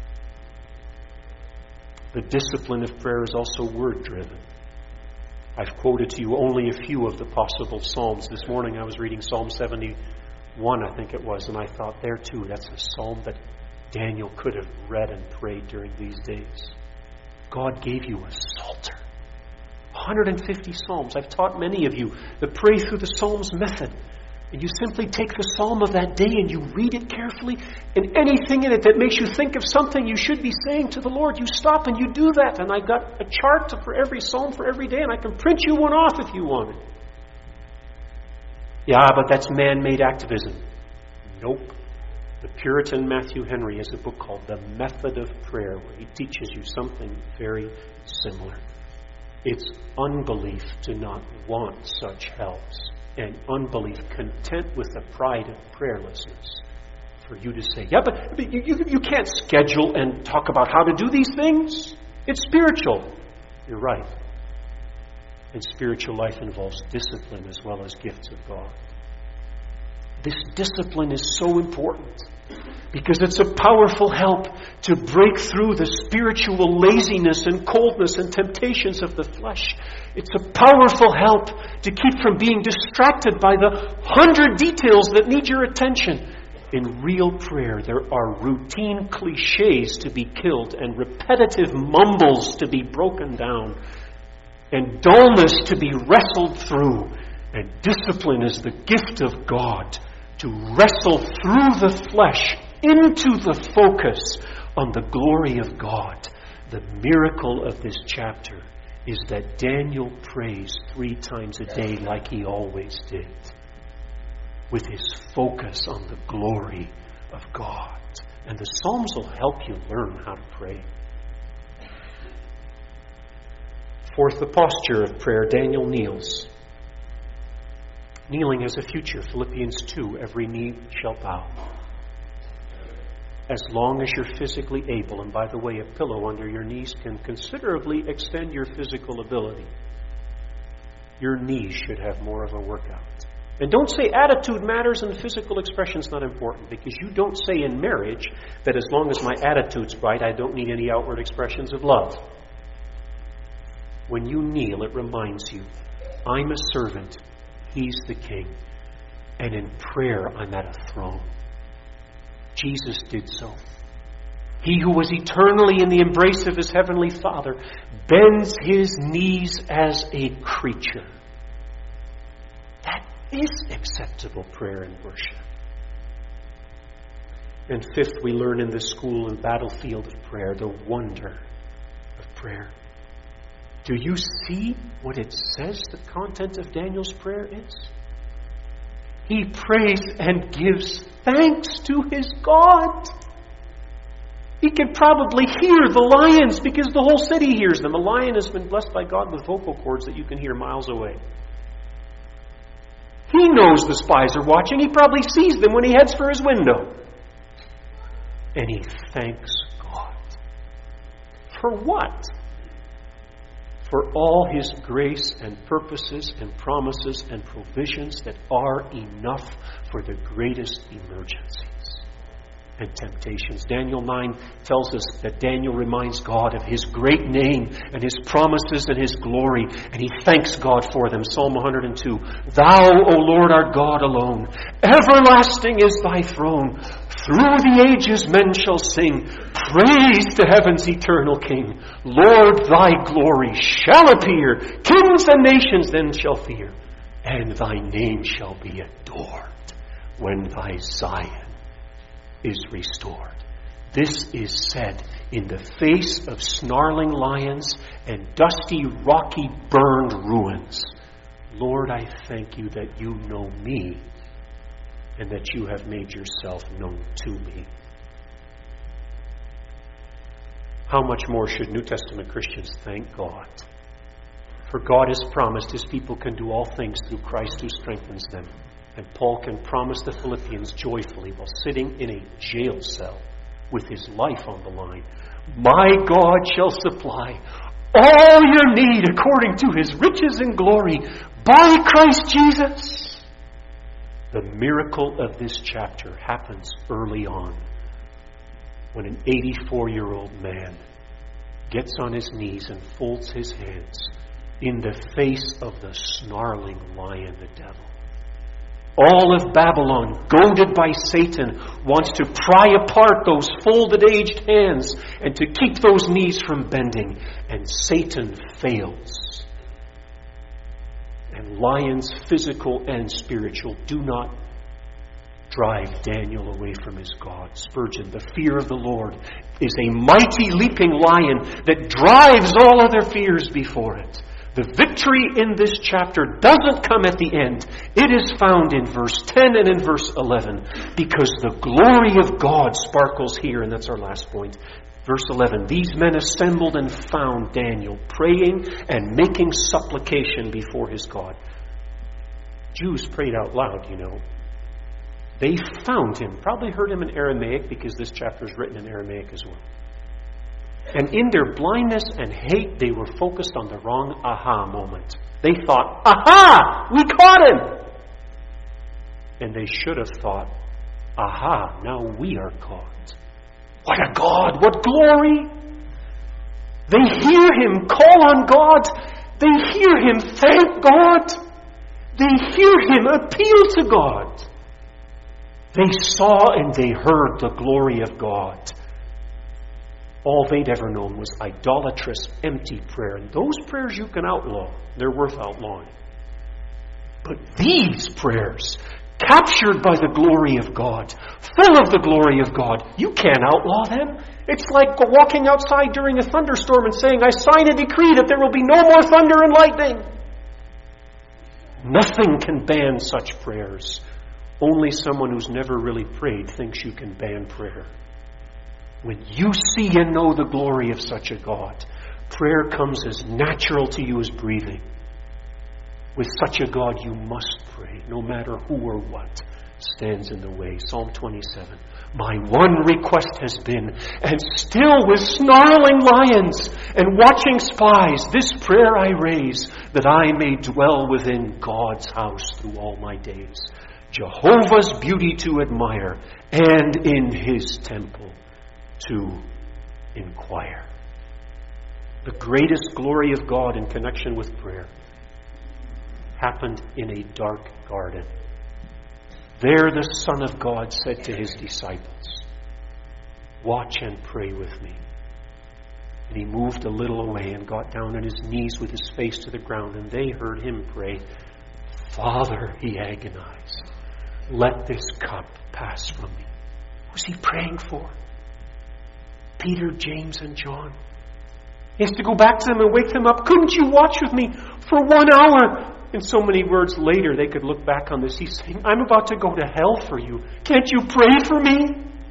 The discipline of prayer is also word-driven. I've quoted to you only a few of the possible psalms. This morning I was reading Psalm seventy-one, I think it was, and I thought there too, that's a psalm that Daniel could have read and prayed during these days. God gave you a psalter. one hundred fifty psalms. I've taught many of you the pray through the psalms method. And you simply take the psalm of that day and you read it carefully. And anything in it that makes you think of something you should be saying to the Lord, you stop and you do that. And I got a chart for every psalm for every day, and I can print you one off if you want it. Yeah, but that's man-made activism. Nope. The Puritan Matthew Henry has a book called The Method of Prayer, where he teaches you something very similar. It's unbelief to not want such helps, and unbelief content with the pride of prayerlessness for you to say, yeah, but, but you, you, you can't schedule and talk about how to do these things. It's spiritual. You're right. And spiritual life involves discipline as well as gifts of God. This discipline is so important because it's a powerful help to break through the spiritual laziness and coldness and temptations of the flesh. It's a powerful help to keep from being distracted by the hundred details that need your attention. In real prayer, there are routine cliches to be killed and repetitive mumbles to be broken down and dullness to be wrestled through. And discipline is the gift of God to wrestle through the flesh into the focus on the glory of God. The miracle of this chapter is that Daniel prays three times a day like he always did, with his focus on the glory of God. And the Psalms will help you learn how to pray. Fourth, the posture of prayer. Daniel kneels. Kneeling has a future. Philippians two, every knee shall bow. As long as you're physically able, and by the way, a pillow under your knees can considerably extend your physical ability. Your knees should have more of a workout. And don't say attitude matters and physical expression's not important, because you don't say in marriage that as long as my attitude's right, I don't need any outward expressions of love. When you kneel, it reminds you, I'm a servant, He's the King. And in prayer, I'm at a throne. Jesus did so. He who was eternally in the embrace of His heavenly Father bends His knees as a creature. That is acceptable prayer and worship. And fifth, we learn in the school and battlefield of prayer the wonder of prayer. Do you see what it says the content of Daniel's prayer is? He prays and gives thanks to his God. He can probably hear the lions because the whole city hears them. A lion has been blessed by God with vocal cords that you can hear miles away. He knows the spies are watching. He probably sees them when he heads for his window. And he thanks God. For what? For all His grace and purposes and promises and provisions that are enough for the greatest emergencies and temptations. Daniel nine tells us that Daniel reminds God of His great name and His promises and His glory, and he thanks God for them. Psalm one hundred two, Thou, O Lord, art God alone. Everlasting is Thy throne. Through the ages men shall sing, praise to heaven's eternal King. Lord, Thy glory shall appear. Kings and nations then shall fear. And Thy name shall be adored when Thy Zion is restored. This is said in the face of snarling lions and dusty, rocky, burned ruins. Lord, I thank You that You know me and that You have made Yourself known to me. How much more should New Testament Christians thank God? For God has promised His people can do all things through Christ who strengthens them. And Paul can promise the Philippians joyfully while sitting in a jail cell with his life on the line, My God shall supply all your need according to His riches and glory by Christ Jesus. The miracle of this chapter happens early on when an eighty-four-year-old man gets on his knees and folds his hands in the face of the snarling lion, the devil. All of Babylon, goaded by Satan, wants to pry apart those folded, aged hands and to keep those knees from bending. And Satan fails. And lions, physical and spiritual, do not drive Daniel away from his God. Spurgeon, the fear of the Lord is a mighty leaping lion that drives all other fears before it. The victory in this chapter doesn't come at the end. It is found in verse ten and in verse eleven, because the glory of God sparkles here, and that's our last point. Verse eleven, These men assembled and found Daniel praying and making supplication before his God. Jews prayed out loud, you know. They found him, probably heard him in Aramaic, because this chapter is written in Aramaic as well. And in their blindness and hate, they were focused on the wrong aha moment. They thought, aha, we caught him! And they should have thought, aha, now we are caught. What a God, what glory! They hear him call on God. They hear him thank God. They hear him appeal to God. They saw and they heard the glory of God. All they'd ever known was idolatrous, empty prayer. And those prayers you can outlaw. They're worth outlawing. But these prayers, captured by the glory of God, full of the glory of God, you can't outlaw them. It's like walking outside during a thunderstorm and saying, I sign a decree that there will be no more thunder and lightning. Nothing can ban such prayers. Only someone who's never really prayed thinks you can ban prayer. When you see and know the glory of such a God, prayer comes as natural to you as breathing. With such a God, you must pray, no matter who or what. stands in the way. Psalm twenty-seven. My one request has been, and still with snarling lions and watching spies, this prayer I raise, that I may dwell within God's house through all my days. Jehovah's beauty to admire, and in His temple to inquire. The greatest glory of God in connection with prayer happened in a dark garden. There the Son of God said to His disciples, watch and pray with me. And He moved a little away and got down on His knees with His face to the ground, and they heard Him pray, Father, He agonized, let this cup pass from me. Who was He praying for? Peter, James, and John. He has to go back to them and wake them up. Couldn't you watch with me for one hour? And so many words later, they could look back on this. He's saying, I'm about to go to hell for you. Can't you pray for me?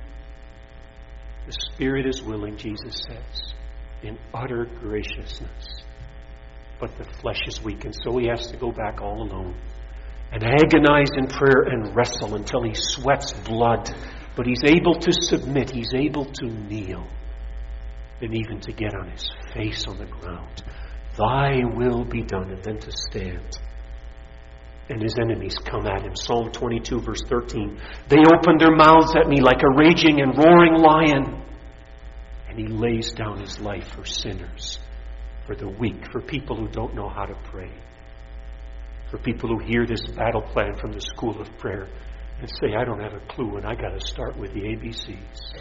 The Spirit is willing, Jesus says, in utter graciousness. But the flesh is weak, and so He has to go back all alone and agonize in prayer and wrestle until he sweats blood. But he's able to submit. He's able to kneel. And even to get on his face on the ground. Thy will be done. And then to stand. And his enemies come at him. Psalm twenty-two, verse thirteen. They opened their mouths at me like a raging and roaring lion. And he lays down his life for sinners, for the weak, for people who don't know how to pray, for people who hear this battle plan from the school of prayer and say, I don't have a clue, and I got to start with the A B Cs.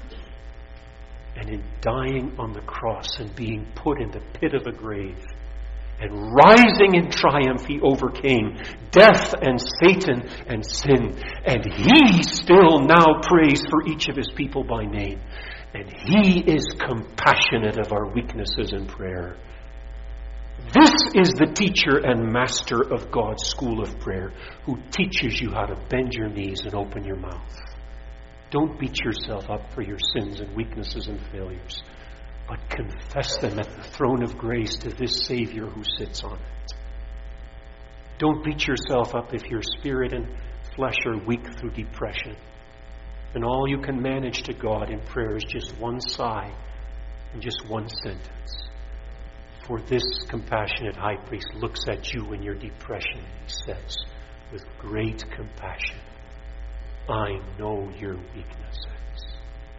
And in dying on the cross and being put in the pit of a grave and rising in triumph, he overcame death and Satan and sin. And he still now prays for each of his people by name. And he is compassionate of our weaknesses in prayer. This is the teacher and master of God's school of prayer, who teaches you how to bend your knees and open your mouth. Don't beat yourself up for your sins and weaknesses and failures, but confess them at the throne of grace to this Savior who sits on it. Don't beat yourself up if your spirit and flesh are weak through depression, and all you can manage to God in prayer is just one sigh and just one sentence. For this compassionate high priest looks at you in your depression and he says, with great compassion, I know your weaknesses.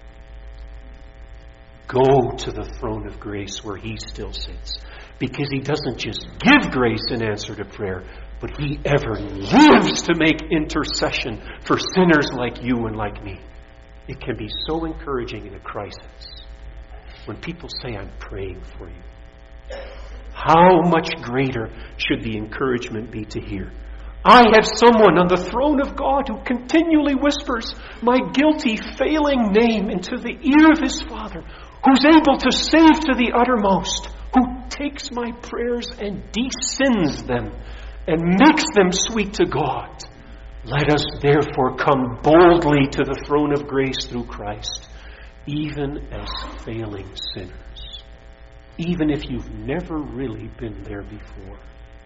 Go to the throne of grace where he still sits, because he doesn't just give grace in answer to prayer, but he ever lives to make intercession for sinners like you and like me. It can be so encouraging in a crisis when people say, I'm praying for you. How much greater should the encouragement be to hear, I have someone on the throne of God who continually whispers my guilty, failing name into the ear of his Father, who's able to save to the uttermost, who takes my prayers and desins them and makes them sweet to God. Let us therefore come boldly to the throne of grace through Christ, even as failing sinners. Even if you've never really been there before.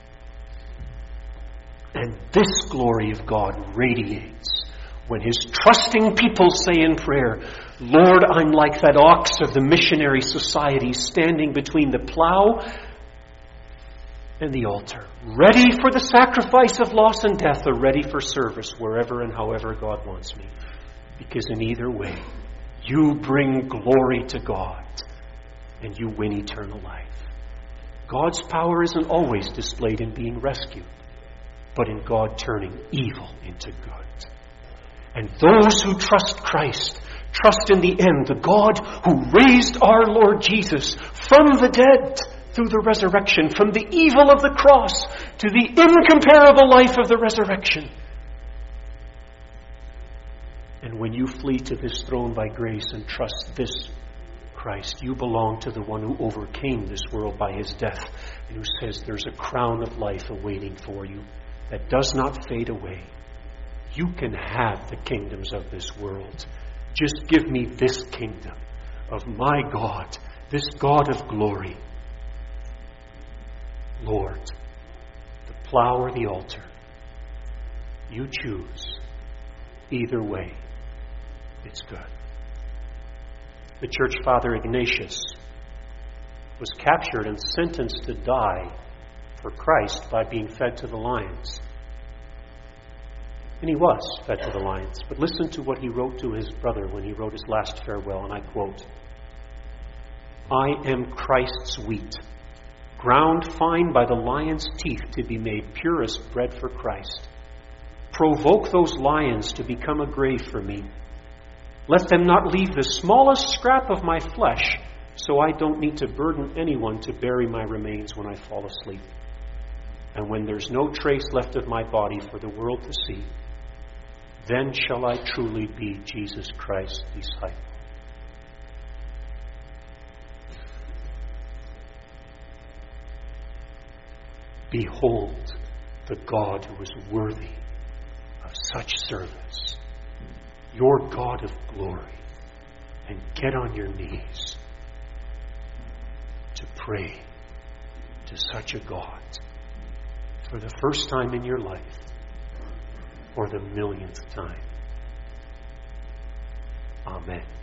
And this glory of God radiates when his trusting people say in prayer, Lord, I'm like that ox of the missionary society standing between the plow and the altar, ready for the sacrifice of loss and death, or ready for service wherever and however God wants me. Because in either way, you bring glory to God. And you win eternal life. God's power isn't always displayed in being rescued, but in God turning evil into good. And those who trust Christ, trust in the end the God who raised our Lord Jesus from the dead through the resurrection, from the evil of the cross to the incomparable life of the resurrection. And when you flee to this throne by grace and trust this Christ, you belong to the one who overcame this world by his death and who says there's a crown of life awaiting for you that does not fade away. You can have the kingdoms of this world. Just give me this kingdom of my God, this God of glory. Lord, the plow or the altar, you choose. Either way, it's good. The church father Ignatius was captured and sentenced to die for Christ by being fed to the lions. And he was fed to the lions. But listen to what he wrote to his brother when he wrote his last farewell, and I quote, "I am Christ's wheat, ground fine by the lion's teeth to be made purest bread for Christ. Provoke those lions to become a grave for me. Let them not leave the smallest scrap of my flesh, so I don't need to burden anyone to bury my remains when I fall asleep. And when there's no trace left of my body for the world to see, then shall I truly be Jesus Christ's disciple." Behold the God who is worthy of such service, your God of glory, and get on your knees to pray to such a God for the first time in your life or the millionth time. Amen.